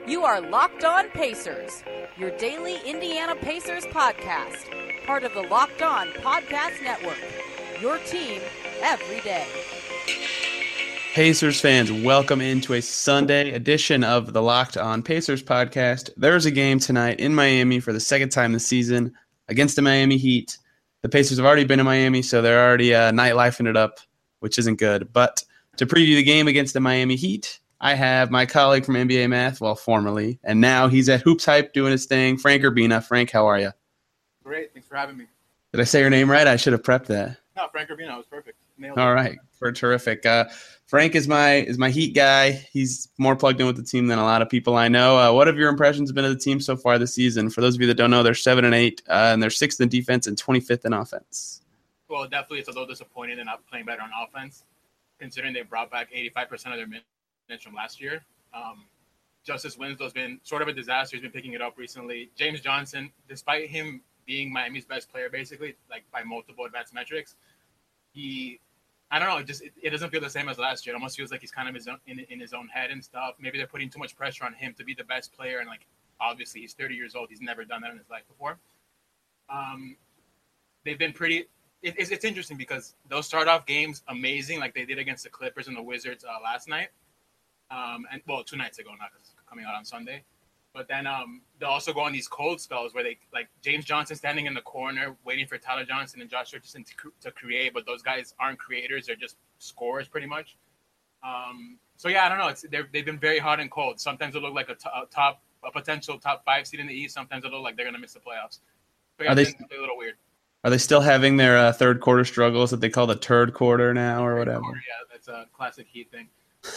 You are Locked On Pacers, your daily Indiana Pacers podcast, part of the Locked On Podcast Network, your team every day. Pacers fans, welcome into a Sunday edition of the Locked On Pacers podcast. There's a game tonight in Miami for the second time this season against the Miami Heat. The Pacers have already been in Miami, so they're already nightlifing it up, which isn't good. But to preview the game against the Miami Heat, I have my colleague from NBA Math, well, formerly, and now he's at Hoops Hype doing his thing, Frank Urbina. Frank, how are you? Great. Thanks for having me. Did I say your name right? I should have prepped that. No, Frank Urbina was perfect. Nailed it. All right, terrific. Frank is my Heat guy. He's more plugged in with the team than a lot of people I know. What have your impressions been of the team so far this season? For those of you that don't know, they're 7-8, and they're 6th in defense and 25th in offense. Well, definitely it's a little disappointing they're not playing better on offense, considering they brought back 85% of their minutes from last year. Justice Winslow's been sort of a disaster. He's been picking it up recently. James Johnson, despite him being Miami's best player, basically, like by multiple advanced metrics, I don't know, it doesn't feel the same as last year. It almost feels like he's kind of in his own head and stuff. Maybe they're putting too much pressure on him to be the best player, and like obviously he's 30 years old. He's never done that in his life before. They've been pretty. It's interesting because they'll start off games amazing, like they did against the Clippers and the Wizards last night, and 2 nights ago, not because it's coming out on Sunday. But then they'll also go on these cold spells where they, like James Johnson standing in the corner waiting for Tyler Johnson and Josh Richardson to create, but those guys aren't creators; they're just scorers pretty much. So yeah, I don't know. They've been very hot and cold. Sometimes they look like a potential top 5 seed in the East. Sometimes they look like they're gonna miss the playoffs. But yeah, it's a little weird. Are they still having their third quarter struggles that they call the turd quarter now or whatever? Yeah, that's a classic Heat thing.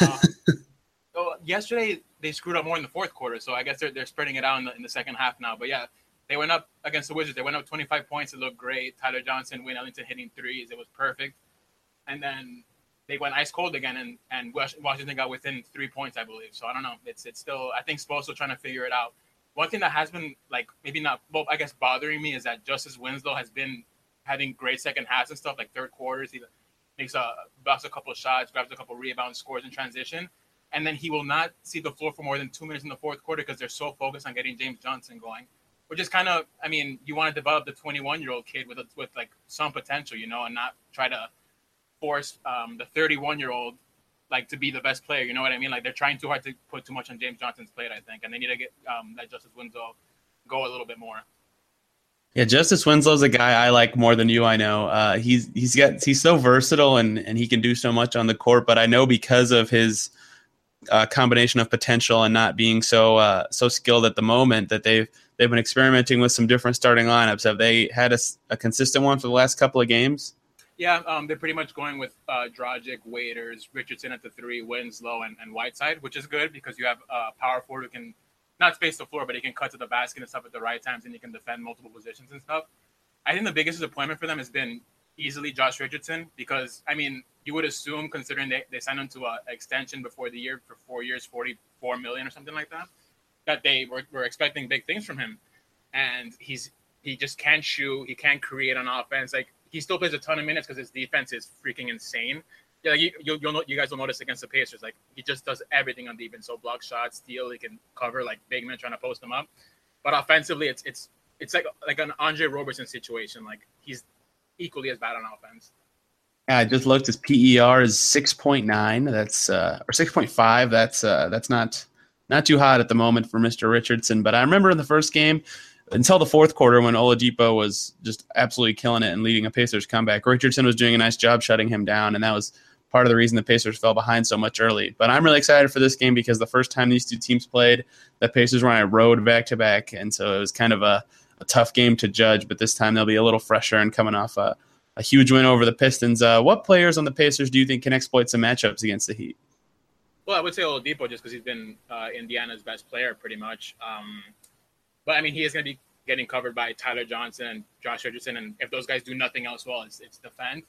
So yesterday they screwed up more in the fourth quarter, so I guess they're spreading it out in the second half now. But yeah, they went up against the Wizards. They went up 25 points. It looked great. Tyler Johnson, Wayne Ellington hitting threes. It was perfect. And then they went ice cold again, and Washington got within 3 points, I believe. So I don't know. It's still, I think Spoelstra trying to figure it out. One thing that has been like maybe not, well, I guess bothering me is that Justice Winslow has been having great second halves and stuff, like third quarters. He makes busts a couple of shots, grabs a couple of rebounds, scores in transition. And then he will not see the floor for more than 2 minutes in the fourth quarter because they're so focused on getting James Johnson going, which is kind of, I mean, you want to develop the 21-year-old kid with like some potential, you know, and not try to force the 31-year-old like to be the best player. You know what I mean? Like they're trying too hard to put too much on James Johnson's plate, I think, and they need to get that Justice Winslow go a little bit more. Yeah, Justice Winslow's a guy I like more than you. I know he's so versatile and he can do so much on the court. But I know because of his combination of potential and not being so skilled at the moment that they've been experimenting with some different starting lineups. Have they had a consistent one for the last couple of games? Yeah, they're pretty much going with Dragic, Waiters, Richardson at the 3, Winslow, and Whiteside, which is good because you have a power forward who can not space the floor, but he can cut to the basket and stuff at the right times, and he can defend multiple positions and stuff. I think the biggest disappointment for them has been easily Josh Richardson because, I mean, you would assume, considering they signed him to an extension before the year for 4 years, $44 million or something like that they were expecting big things from him. And he just can't shoot. He can't create on offense. Like, he still plays a ton of minutes because his defense is freaking insane. Yeah, like you guys will notice against the Pacers, like he just does everything on defense. So block shots, steal, he can cover like big men trying to post him up. But offensively, it's like an Andre Robertson situation. Like he's equally as bad on offense. Yeah, I just looked. His PER is 6.9. That's or 6.5. That's not too hot at the moment for Mr. Richardson. But I remember in the first game, until the fourth quarter when Oladipo was just absolutely killing it and leading a Pacers comeback, Richardson was doing a nice job shutting him down, and that was part of the reason the Pacers fell behind so much early. But I'm really excited for this game because the first time these two teams played, the Pacers were on a road back-to-back, and so it was kind of a tough game to judge, but this time they'll be a little fresher and coming off a huge win over the Pistons. What players on the Pacers do you think can exploit some matchups against the Heat? Well, I would say Oladipo just because he's been Indiana's best player pretty much. But, I mean, he is going to be getting covered by Tyler Johnson and Josh Richardson, and if those guys do nothing else well, it's defend.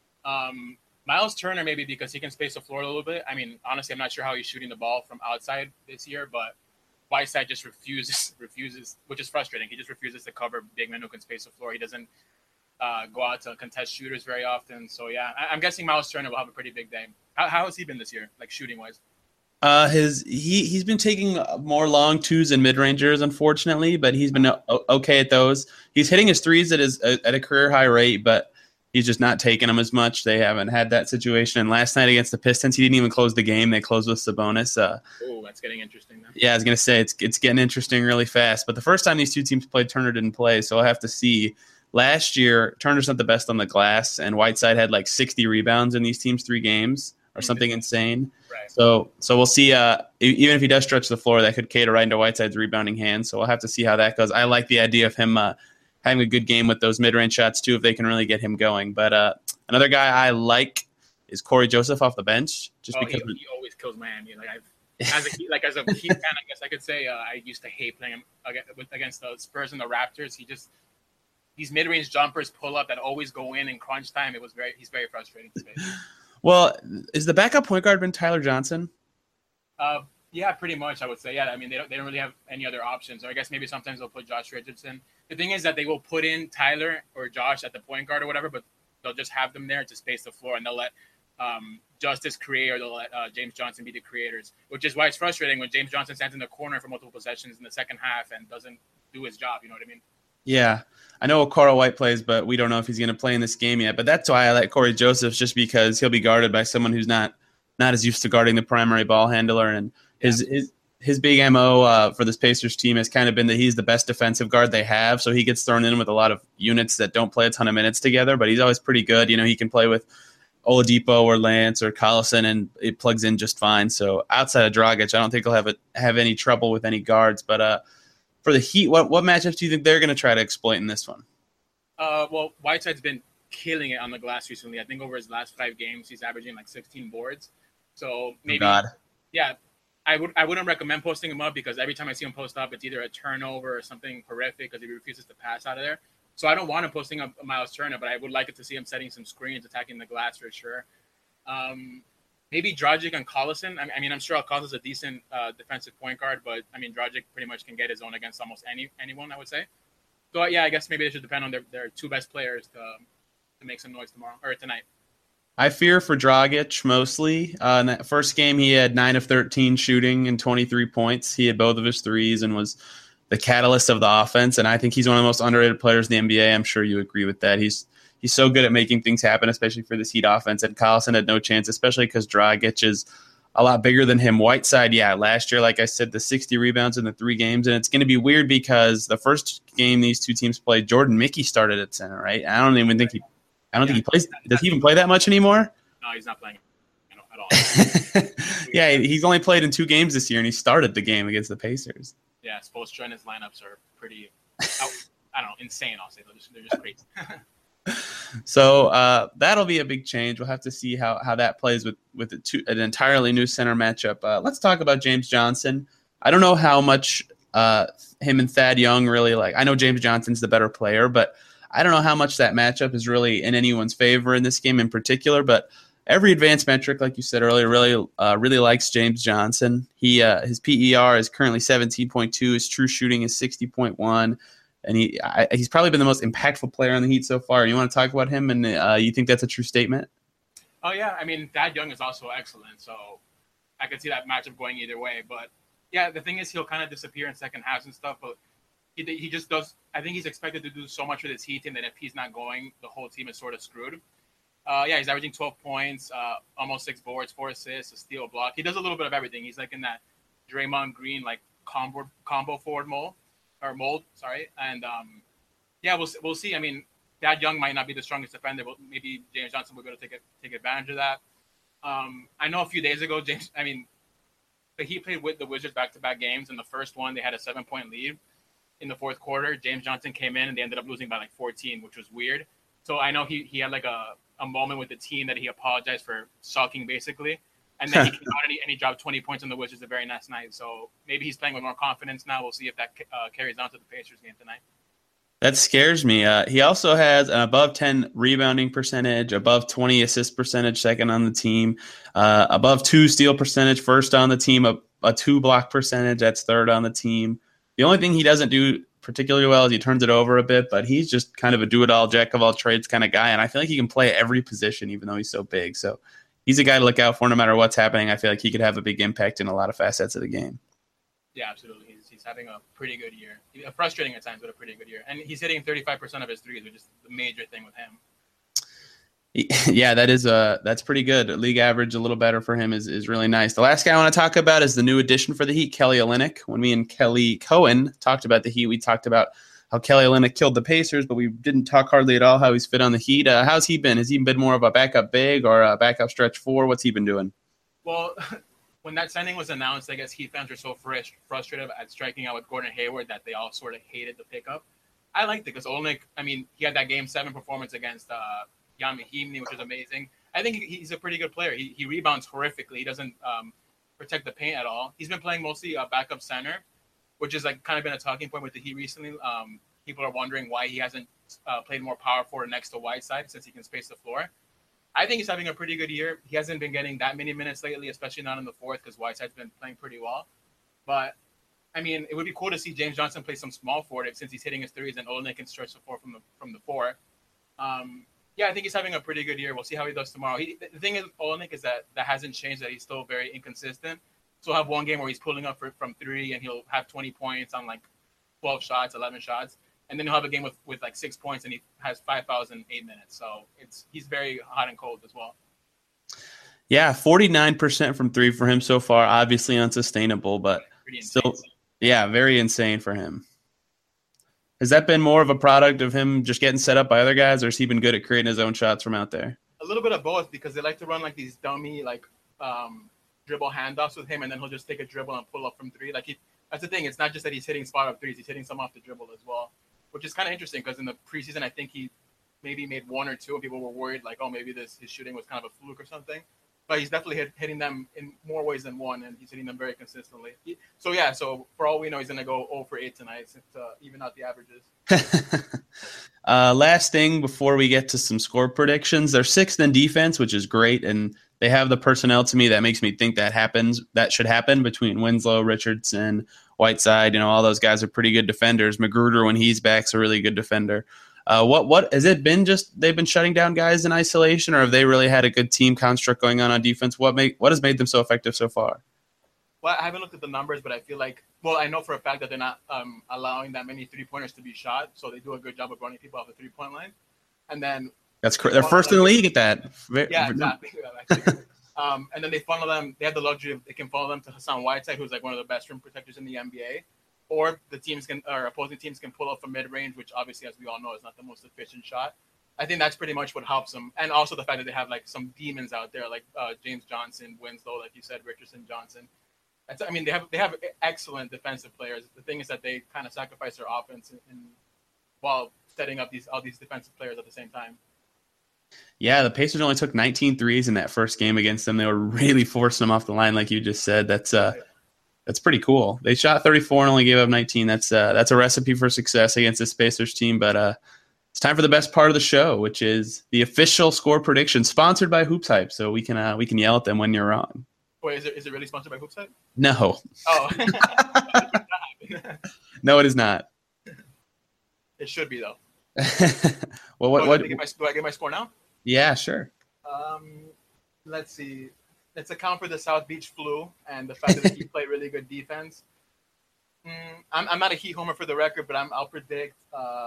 Miles Turner, maybe because he can space the floor a little bit. I mean, honestly, I'm not sure how he's shooting the ball from outside this year, but Whiteside just refuses, which is frustrating. He just refuses to cover big men who can space the floor. He doesn't go out to contest shooters very often. So, yeah, I'm guessing Miles Turner will have a pretty big day. How has he been this year, like shooting-wise? He's been taking more long twos and mid rangers, unfortunately, but he's been okay at those. He's hitting his threes at a career high rate, but he's just not taking them as much. They haven't had that situation. And last night against the Pistons, he didn't even close the game. They closed with Sabonis. Oh, that's getting interesting now. Yeah, I was gonna say it's getting interesting really fast. But the first time these two teams played, Turner didn't play, so I'll have to see. Last year, Turner's not the best on the glass, and Whiteside had like 60 rebounds in these teams' 3 games or something insane. Right. So we'll see. Even if he does stretch the floor, that could cater right into Whiteside's rebounding hand. So we'll have to see how that goes. I like the idea of him having a good game with those mid-range shots too, if they can really get him going. But another guy I like is Corey Joseph off the bench, just because he always kills Miami. As a Heat fan, I guess I could say I used to hate playing him against the Spurs and the Raptors. These mid-range jumpers pull up that always go in crunch time. He's very frustrating to face. Well, is the backup point guard been Tyler Johnson? Yeah, pretty much. I would say. Yeah, I mean they don't really have any other options. Or I guess maybe sometimes they'll put Josh Richardson. The thing is that they will put in Tyler or Josh at the point guard or whatever, but they'll just have them there to space the floor, and they'll let Justice create, or they'll let James Johnson be the creators. Which is why it's frustrating when James Johnson stands in the corner for multiple possessions in the second half and doesn't do his job. You know what I mean? Yeah, I know Carl White plays, but we don't know if he's going to play in this game yet. But that's why I like Corey Joseph, just because he'll be guarded by someone who's not as used to guarding the primary ball handler. And his big MO for this Pacers team has kind of been that he's the best defensive guard they have. So he gets thrown in with a lot of units that don't play a ton of minutes together, but he's always pretty good. You know, he can play with Oladipo or Lance or Collison, and it plugs in just fine. So outside of Dragic, I don't think he'll have any trouble with any guards. But for the Heat, what matchups do you think they're going to try to exploit in this one? Well, Whiteside's been killing it on the glass recently. I think over his last 5 games, he's averaging like 16 boards. So maybe, yeah, I wouldn't recommend posting him up, because every time I see him post up, it's either a turnover or something horrific because he refuses to pass out of there. So I don't want him posting up Miles Turner, but I would like it to see him setting some screens, attacking the glass for sure. Maybe Dragic and Collison. I mean, I'm sure Collison's a decent defensive point guard, but I mean, Dragic pretty much can get his own against almost anyone, I would say. So yeah, I guess maybe they should depend on their 2 best players to make some noise tomorrow or tonight. I fear for Dragic mostly. In that first game, he had 9 of 13 shooting and 23 points. He had both of his threes and was the catalyst of the offense. And I think he's one of the most underrated players in the NBA. I'm sure you agree with that. He's so good at making things happen, especially for this Heat offense. And Collison had no chance, especially because Dragic is a lot bigger than him. Whiteside, yeah, last year, like I said, the 60 rebounds in the 3 games. And it's going to be weird because the first game these two teams played, Jordan Mickey started at center, right? I don't think he plays. Does he even play that much anymore? No, he's not playing at all. Yeah, he's only played in 2 games this year, and he started the game against the Pacers. Yeah, Spoelstra and his lineups are pretty, I don't know, insane, I'll say. They're just crazy. So that'll be a big change. We'll have to see how that plays with an entirely new center matchup. Let's talk about James Johnson. I don't know how much him and Thad Young really like. I know James Johnson's the better player, but I don't know how much that matchup is really in anyone's favor in this game in particular. But every advanced metric, like you said earlier, really likes James Johnson. His PER is currently 17.2. His true shooting is 60.1. And he's probably been the most impactful player on the Heat so far. You want to talk about him, and you think that's a true statement? Oh, yeah. I mean, Thad Young is also excellent, so I could see that matchup going either way. But, yeah, the thing is he'll kind of disappear in second halves and stuff, but he just does – I think he's expected to do so much with his Heat team that if he's not going, the whole team is sort of screwed. Yeah, he's averaging 12 points, almost 6 boards, 4 assists, a steal, a block. He does a little bit of everything. He's like in that Draymond Green, like, combo forward mold. And yeah, we'll see. I mean, Thad Young might not be the strongest defender, but maybe James Johnson will be able to take advantage of that. I know a few days ago, he played with the Wizards back-to-back games. In the first one, they had a 7-point lead in the fourth quarter. James Johnson came in and they ended up losing by like 14, which was weird. So I know he had like a moment with the team that he apologized for sucking, basically. And then he came out and he dropped 20 points on the Wizards the very next night. So maybe he's playing with more confidence now. We'll see if that carries on to the Pacers game tonight. That scares me. He also has an above 10 rebounding percentage, above 20 assist percentage, second on the team, above 2 steal percentage, first on the team, a 2 block percentage, that's third on the team. The only thing he doesn't do particularly well is he turns it over a bit, but he's just kind of a do-it-all, jack-of-all-trades kind of guy, and I feel like he can play every position even though he's so big. So he's a guy to look out for no matter what's happening. I feel like he could have a big impact in a lot of facets of the game. Yeah, absolutely. He's having a pretty good year. Frustrating at times, but a pretty good year. And he's hitting 35% of his threes, which is the major thing with him. Yeah, that's pretty good. League average a little better for him is really nice. The last guy I want to talk about is the new addition for the Heat, Kelly Olynyk. When me and Kelly Cohen talked about the Heat, we talked about how Kelly Olynyk killed the Pacers, but we didn't talk hardly at all how he's fit on the Heat. How's he been? Has he been more of a backup big or a backup stretch four? What's he been doing? Well, when that signing was announced, I guess Heat fans were so frustrated at striking out with Gordon Hayward that they all sort of hated the pickup. I liked it because Olynyk, I mean, he had that Game 7 performance against Jan Mahimni, which was amazing. I think he's a pretty good player. He rebounds horrifically. He doesn't protect the paint at all. He's been playing mostly backup center, which has like kind of been a talking point with the Heat recently. People are wondering why he hasn't played more power forward next to Whiteside since he can space the floor. I think he's having a pretty good year. He hasn't been getting that many minutes lately, especially not in the fourth because Whiteside's been playing pretty well. But, I mean, it would be cool to see James Johnson play some small forward since he's hitting his threes and Olynyk can stretch the floor from the four. Yeah, I think he's having a pretty good year. We'll see how he does tomorrow. The thing is, Olynyk is that hasn't changed, that he's still very inconsistent. So he'll have one game where he's pulling up from three and he'll have 20 points on like 12 shots, 11 shots. And then he'll have a game with like 6 points and he has 5 fouls in 8 minutes. So he's very hot and cold as well. Yeah, 49% from three for him so far. Obviously unsustainable, but still, yeah, very insane for him. Has that been more of a product of him just getting set up by other guys, or has he been good at creating his own shots from out there? A little bit of both, because they like to run like these dummy dribble handoffs with him, and then he'll just take a dribble and pull up from three. That's the thing. It's not just that he's hitting spot up threes; he's hitting some off the dribble as well, which is kind of interesting. Because in the preseason, I think he maybe made one or two, and people were worried like, oh, maybe his shooting was kind of a fluke or something. But he's definitely hitting them in more ways than one, and he's hitting them very consistently. So for all we know, he's going to go 0 for 8 tonight to even out the averages. Last thing before we get to some score predictions, they're sixth in defense, which is great, and they have the personnel to me that makes me think that should happen between Winslow, Richardson, Whiteside. All those guys are pretty good defenders. Magruder, when he's back, is a really good defender. What has it been? Just they've been shutting down guys in isolation, or have they really had a good team construct going on defense? What has made them so effective so far? Well, I haven't looked at the numbers, but I feel like, I know for a fact that they're not allowing that many 3-pointers to be shot, so they do a good job of running people off the 3-point line. And then they're first in the league at that. Yeah, exactly. And then they funnel them. They have the luxury of they can funnel them to Hassan Whiteside, who's like one of the best rim protectors in the NBA. Or opposing teams can pull up from mid-range, which obviously, as we all know, is not the most efficient shot. I think that's pretty much what helps them. And also the fact that they have like some demons out there, like James Johnson, Winslow, like you said, Richardson, Johnson. They have excellent defensive players. The thing is that they kind of sacrifice their offense while setting up all these defensive players at the same time. Yeah, the Pacers only took 19 threes in that first game against them. They were really forcing them off the line, like you just said. That's pretty cool. They shot 34 and only gave up 19. That's a recipe for success against this Pacers team. But it's time for the best part of the show, which is the official score prediction, sponsored by Hoops Hype. So we can yell at them when you're wrong. Wait, is it really sponsored by Hoops Hype? No. Oh. No, it is not. It should be though. Well, do I get my score now? Yeah, sure. Let's see. Let's account for the South Beach flu and the fact that he played really good defense. I'm not a Heat homer for the record, but I'll predict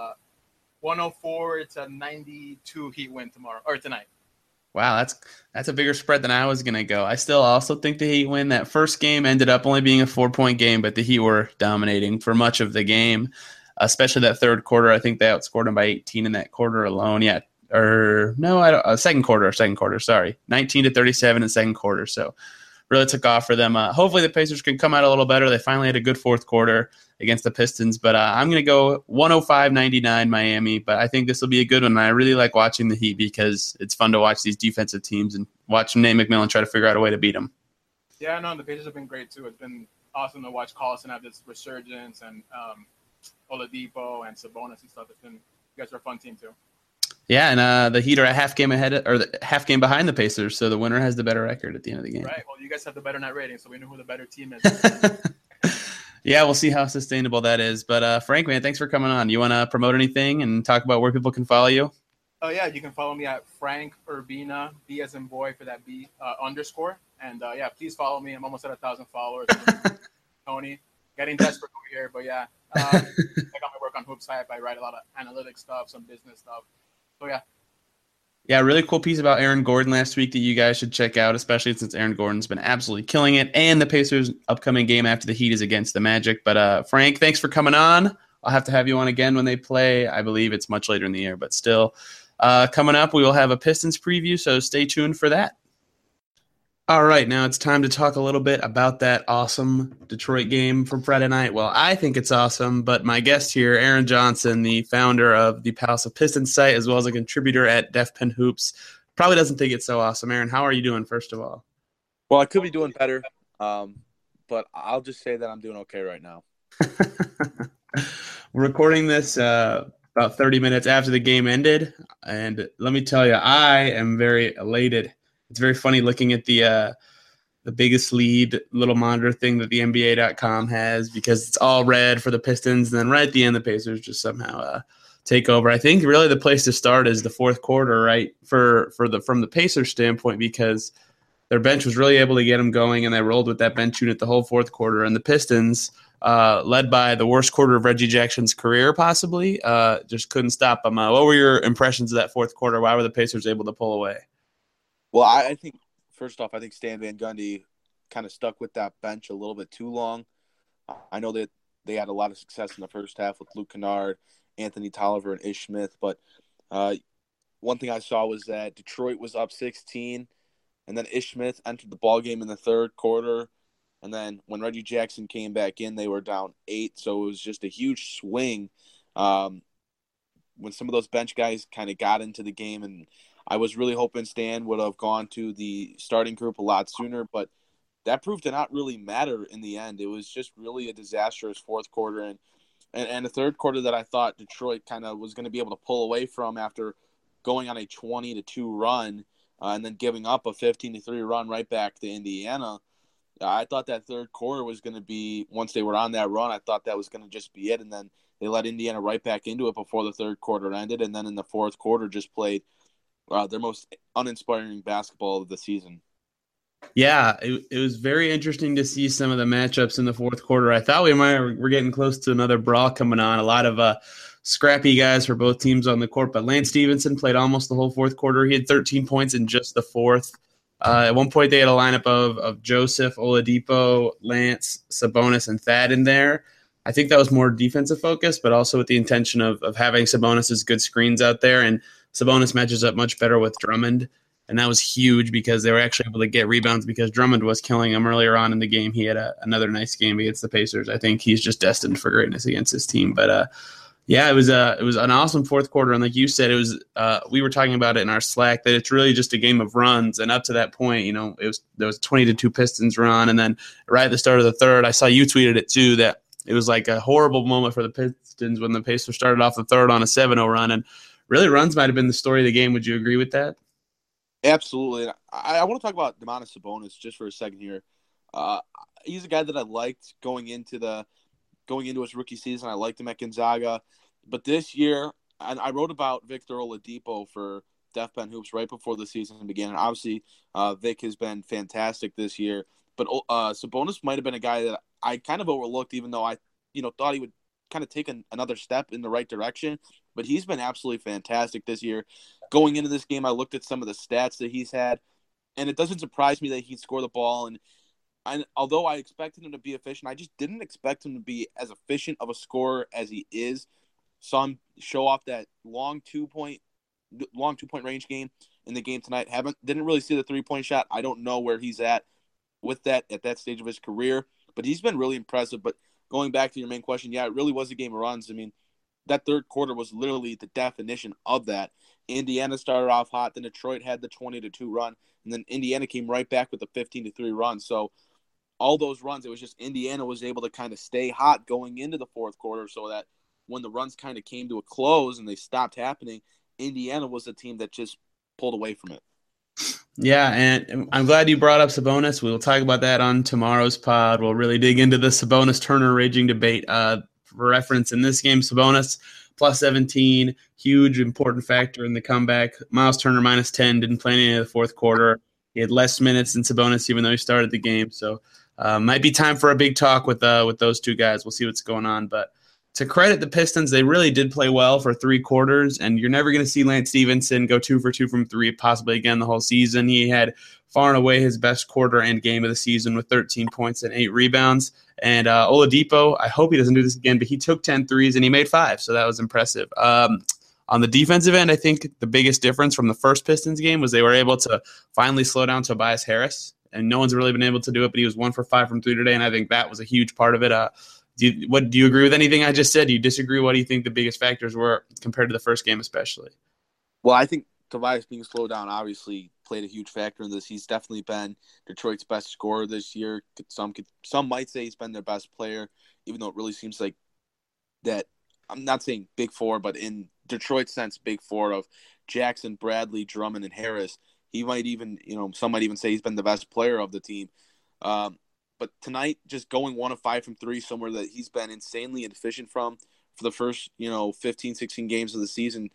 104 to 92 Heat win tonight. Wow, that's a bigger spread than I was going to go. I still also think the Heat win. That first game ended up only being a 4-point game, but the Heat were dominating for much of the game, especially that third quarter. I think they outscored them by 18 in that quarter alone. Yeah, second quarter, sorry. 19 to 37 in second quarter, so really took off for them. Hopefully the Pacers can come out a little better. They finally had a good fourth quarter against the Pistons, but I'm going to go 105-99 Miami, but I think this will be a good one. I really like watching the Heat because it's fun to watch these defensive teams and watch Nate McMillan try to figure out a way to beat them. Yeah, no, the Pacers have been great too. It's been awesome to watch Collison have this resurgence and Oladipo and Sabonis and stuff. You guys are a fun team too. Yeah, and the Heat are a half game behind the Pacers, so the winner has the better record at the end of the game. Right. Well, you guys have the better net rating, so we know who the better team is. Yeah, we'll see how sustainable that is. But Frank, man, thanks for coming on. You want to promote anything and talk about where people can follow you? Yeah, you can follow me at Frank Urbina, B as in boy for that B _ And yeah, please follow me. I'm almost at 1,000 followers. Tony, getting desperate over here, but yeah, check out my work on Hoops Hype. I write a lot of analytic stuff, some business stuff. So yeah. Yeah, really cool piece about Aaron Gordon last week that you guys should check out, especially since Aaron Gordon's been absolutely killing it. And the Pacers' upcoming game after the Heat is against the Magic. But Frank, thanks for coming on. I'll have to have you on again when they play. I believe it's much later in the year, but still. Coming up, we will have a Pistons preview, so stay tuned for that. All right, now it's time to talk a little bit about that awesome Detroit game from Friday night. Well, I think it's awesome, but my guest here, Aaron Johnson, the founder of the Palace of Pistons site, as well as a contributor at Def Pen Hoops, probably doesn't think it's so awesome. Aaron, how are you doing, first of all? Well, I could be doing better, but I'll just say that I'm doing okay right now. We're recording this about 30 minutes after the game ended, and let me tell you, I am very elated. It's very funny looking at the biggest lead little monitor thing that the NBA.com has, because it's all red for the Pistons, and then right at the end, the Pacers just somehow take over. I think really the place to start is the fourth quarter, right? From the Pacers standpoint, because their bench was really able to get them going, and they rolled with that bench unit the whole fourth quarter. And the Pistons, led by the worst quarter of Reggie Jackson's career, possibly, just couldn't stop them. What were your impressions of that fourth quarter? Why were the Pacers able to pull away? Well, I think, first off, I think Stan Van Gundy kind of stuck with that bench a little bit too long. I know that they had a lot of success in the first half with Luke Kennard, Anthony Tolliver, and Ish Smith, but one thing I saw was that Detroit was up 16, and then Ish Smith entered the ballgame in the third quarter, and then when Reggie Jackson came back in, they were down 8, so it was just a huge swing when some of those bench guys kind of got into the game, and I was really hoping Stan would have gone to the starting group a lot sooner, but that proved to not really matter in the end. It was just really a disastrous fourth quarter, and a third quarter that I thought Detroit kind of was going to be able to pull away from after going on a 20-2 run and then giving up a 15-3 run right back to Indiana. I thought that third quarter was going to be, once they were on that run, I thought that was going to just be it, and then they let Indiana right back into it before the third quarter ended, and then in the fourth quarter just played their most uninspiring basketball of the season. Yeah, it was very interesting to see some of the matchups in the fourth quarter. I thought we're getting close to another brawl coming on. A lot of scrappy guys for both teams on the court, but Lance Stevenson played almost the whole fourth quarter. He had 13 points in just the fourth. At one point, they had a lineup of Joseph, Oladipo, Lance, Sabonis, and Thad in there. I think that was more defensive focus, but also with the intention of having Sabonis' good screens out there, and Sabonis matches up much better with Drummond, and that was huge because they were actually able to get rebounds because Drummond was killing them earlier on in the game. He had another nice game against the Pacers. I think he's just destined for greatness against his team. But yeah, it was an awesome fourth quarter, and like you said, it was we were talking about it in our Slack that it's really just a game of runs. And up to that point, there was a 20-2 Pistons run, and then right at the start of the third, I saw you tweeted it too that it was like a horrible moment for the Pistons when the Pacers started off the third on a 7-0 run, and really, runs might have been the story of the game. Would you agree with that? Absolutely. I want to talk about Domantas Sabonis just for a second here. He's a guy that I liked going into his rookie season. I liked him at Gonzaga. But this year, and I wrote about Victor Oladipo for Def Pen Hoops right before the season began. And obviously, Vic has been fantastic this year. But Sabonis might have been a guy that I kind of overlooked, even though I thought he would kind of take another step in the right direction. But he's been absolutely fantastic this year. Going into this game, I looked at some of the stats that he's had, and it doesn't surprise me that he'd score the ball. And although I expected him to be efficient, I just didn't expect him to be as efficient of a scorer as he is. Saw him show off that long two-point range game in the game tonight. Didn't really see the 3-point shot. I don't know where he's at with that at that stage of his career, but he's been really impressive. But going back to your main question, yeah, it really was a game of runs. I mean, that third quarter was literally the definition of that. Indiana started off hot, then Detroit had the 20-2 run, and then Indiana came right back with the 15-3 run. So all those runs, it was just Indiana was able to kind of stay hot going into the fourth quarter, so that when the runs kind of came to a close and they stopped happening, Indiana was the team that just pulled away from it. Yeah, and I'm glad you brought up Sabonis. We'll talk about that on tomorrow's pod. We'll really dig into the Sabonis-Turner raging debate. For reference, in this game, Sabonis plus 17, huge important factor in the comeback. Miles Turner minus 10, didn't play any of the fourth quarter. He had less minutes than Sabonis, even though he started the game. So might be time for a big talk with those two guys. We'll see what's going on. But to credit the Pistons, they really did play well for 3 quarters, and you're never going to see Lance Stevenson go 2 for 2 from 3 possibly again the whole season. He had far and away his best quarter and game of the season with 13 points and 8 rebounds. And Oladipo, I hope he doesn't do this again, but he took 10 threes and he made 5, so that was impressive. On the defensive end, I think the biggest difference from the first Pistons game was they were able to finally slow down Tobias Harris, and no one's really been able to do it, but he was 1 for 5 from 3 today, and I think that was a huge part of it. Do you agree with anything I just said? Do you disagree? What do you think the biggest factors were compared to the first game especially? Well, I think Tobias being slowed down obviously played a huge factor in this. He's definitely been Detroit's best scorer this year. Some might say he's been their best player, even though it really seems like that. I'm not saying big four, but in Detroit's sense, big four of Jackson, Bradley, Drummond, and Harris. He might even, some might even say he's been the best player of the team. But tonight, just going 1 of 5 from 3, somewhere that he's been insanely inefficient for the first, 15, 16 games of the season,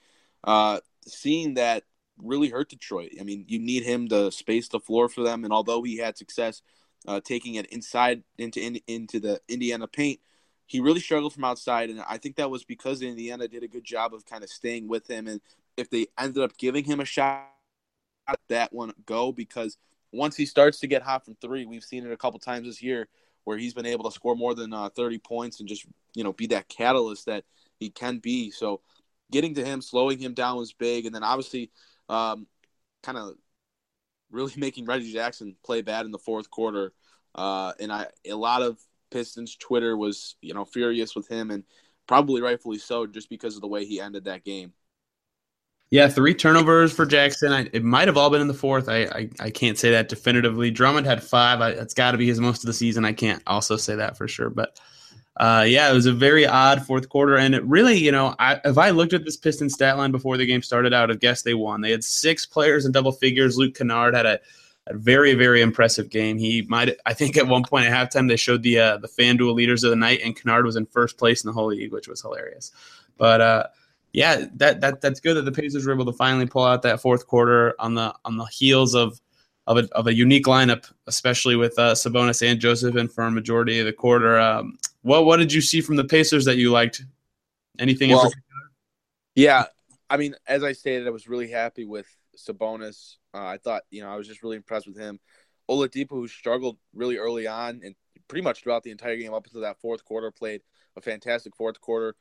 seeing that really hurt Detroit. I mean, you need him to space the floor for them, and although he had success taking it inside into the Indiana paint, he really struggled from outside, and I think that was because Indiana did a good job of kind of staying with him, and if they ended up giving him a shot, that one go, because once he starts to get hot from 3, we've seen it a couple times this year where he's been able to score more than 30 points and just, be that catalyst that he can be. So getting to him, slowing him down was big. And then obviously kind of really making Reggie Jackson play bad in the fourth quarter. And a lot of Pistons Twitter was, furious with him, and probably rightfully so, just because of the way he ended that game. Yeah, 3 turnovers for Jackson. It might have all been in the fourth. I can't say that definitively. Drummond had 5. It's got to be his most of the season. I can't also say that for sure. But, it was a very odd fourth quarter. And it really, if I looked at this Pistons stat line before the game started, I would have guessed they won. They had 6 players in double figures. Luke Kennard had a very, very impressive game. I think at one point at halftime they showed the FanDuel leaders of the night, and Kennard was in first place in the whole league, which was hilarious. But, yeah, that's good that the Pacers were able to finally pull out that fourth quarter on the heels of a unique lineup, especially with Sabonis and Joseph in for a majority of the quarter. What did you see from the Pacers that you liked? Anything in particular? Yeah, I mean, as I stated, I was really happy with Sabonis. I thought, I was just really impressed with him. Oladipo, who struggled really early on and pretty much throughout the entire game up until that fourth quarter, played a fantastic fourth quarter.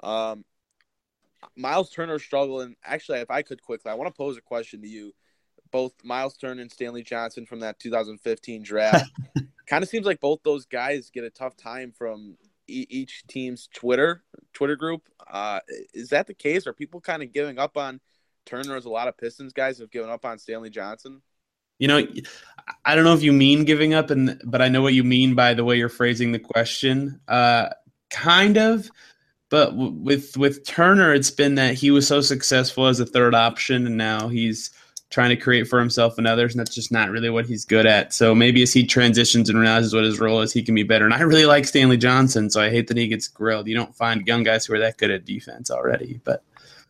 Miles Turner struggled, and actually, if I could quickly, I want to pose a question to you. Both Miles Turner and Stanley Johnson from that 2015 draft. Kind of seems like both those guys get a tough time from each team's Twitter group. Is that the case? Are people kind of giving up on Turner, as a lot of Pistons guys have given up on Stanley Johnson? I don't know if you mean giving up, but I know what you mean by the way you're phrasing the question. Kind of. But with Turner, it's been that he was so successful as a third option, and now he's trying to create for himself and others, and that's just not really what he's good at. So maybe as he transitions and realizes what his role is, he can be better. And I really like Stanley Johnson, so I hate that he gets grilled. You don't find young guys who are that good at defense already. But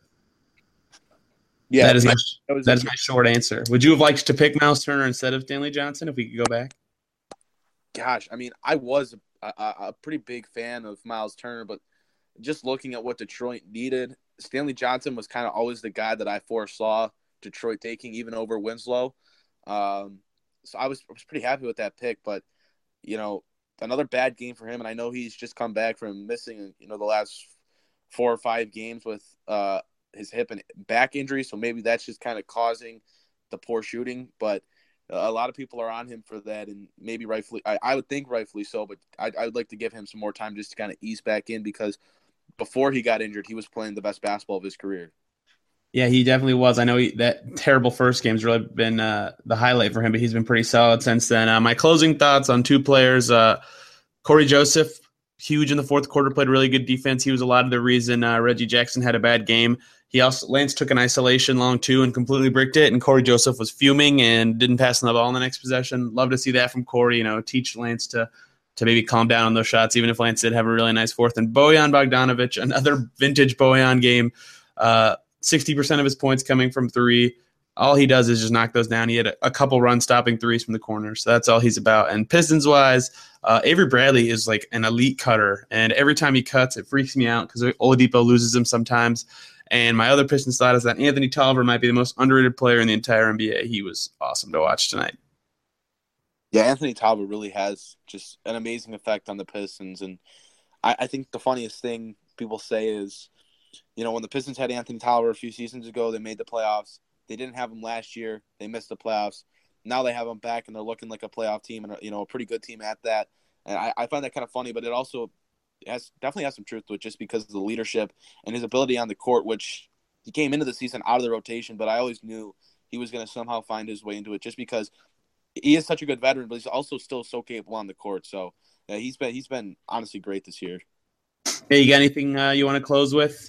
yeah, that is my short answer. Would you have liked to pick Miles Turner instead of Stanley Johnson if we could go back? Gosh, I mean, I was a pretty big fan of Miles Turner, but just looking at what Detroit needed, Stanley Johnson was kind of always the guy that I foresaw Detroit taking, even over Winslow. So I was pretty happy with that pick, but another bad game for him, and I know he's just come back from missing the last 4 or 5 games with his hip and back injury, so maybe that's just kind of causing the poor shooting. But a lot of people are on him for that, and maybe rightfully, I would think rightfully so, but I would like to give him some more time just to kind of ease back in, because before he got injured, he was playing the best basketball of his career. Yeah, he definitely was. I know that terrible first game's really been the highlight for him, but he's been pretty solid since then. My closing thoughts on 2 players. Corey Joseph, huge in the fourth quarter, played really good defense. He was a lot of the reason Reggie Jackson had a bad game. Lance took an isolation long 2 and completely bricked it, and Corey Joseph was fuming and didn't pass on the ball in the next possession. Love to see that from Corey, teach Lance to to maybe calm down on those shots, even if Lance did have a really nice fourth. And Bojan Bogdanovic, another vintage Bojan game, 60% of his points coming from three. All he does is just knock those down. He had a couple run-stopping threes from the corner, so that's all he's about. And Pistons-wise, Avery Bradley is like an elite cutter, and every time he cuts, it freaks me out because Oladipo loses him sometimes. And my other Pistons thought is that Anthony Tolliver might be the most underrated player in the entire NBA. He was awesome to watch tonight. Yeah, Anthony Tolliver really has just an amazing effect on the Pistons. And I think the funniest thing people say is, when the Pistons had Anthony Tolliver a few seasons ago, they made the playoffs. They didn't have him last year. They missed the playoffs. Now they have him back, and they're looking like a playoff team and, a pretty good team at that. And I find that kind of funny, but it also definitely has some truth to it just because of the leadership and his ability on the court, which he came into the season out of the rotation, but I always knew he was going to somehow find his way into it just because he is such a good veteran, but he's also still so capable on the court. So yeah, he's been honestly great this year. Hey, you got anything you want to close with?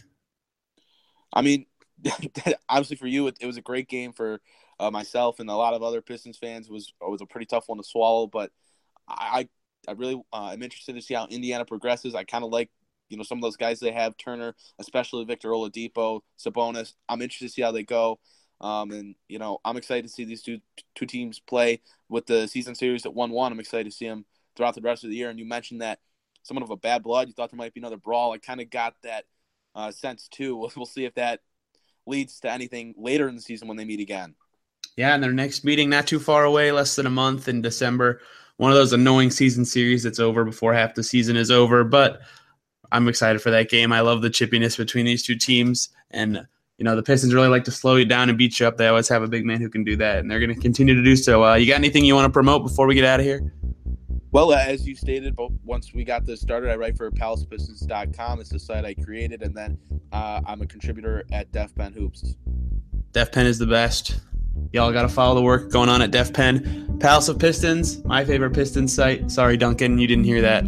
I mean, obviously for you, it was a great game. For myself and a lot of other Pistons fans, it was a pretty tough one to swallow. But I really am interested to see how Indiana progresses. I kind of like some of those guys they have, Turner, especially Victor Oladipo, Sabonis. I'm interested to see how they go. And I'm excited to see these two teams play with the season series at 1-1. I'm excited to see them throughout the rest of the year. And you mentioned that someone of a bad blood. You thought there might be another brawl. I kind of got that sense too. We'll see if that leads to anything later in the season when they meet again. Yeah, and their next meeting not too far away, less than a month in December. One of those annoying season series that's over before half the season is over, but I'm excited for that game. I love the chippiness between these two teams, and the Pistons really like to slow you down and beat you up. They always have a big man who can do that, and they're going to continue to do so. You got anything you want to promote before we get out of here? Well, as you stated, once we got this started, I write for PalacePistons.com. It's the site I created, and then I'm a contributor at Def Pen Hoops. Def Pen is the best. Y'all got to follow the work going on at Def Pen. Palace of Pistons, my favorite Pistons site. Sorry, Duncan, you didn't hear that.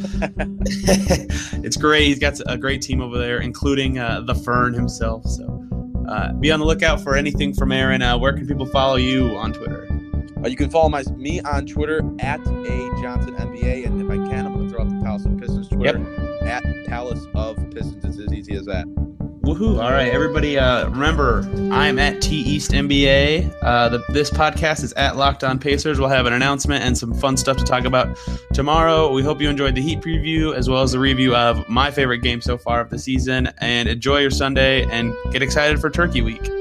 It's great. He's got a great team over there, including the Fern himself. So be on the lookout for anything from Aaron. Where can people follow you on Twitter? You can follow me on Twitter at AJohnsonNBA, and if I can, I'm going to throw out the Palace of Pistons Twitter at Palace of Pistons. It's as easy as that. Woohoo! All right, everybody. Remember, I'm at TEastNBA. This podcast is at Locked On Pacers. We'll have an announcement and some fun stuff to talk about tomorrow. We hope you enjoyed the Heat preview as well as the review of my favorite game so far of the season. And enjoy your Sunday and get excited for Turkey Week.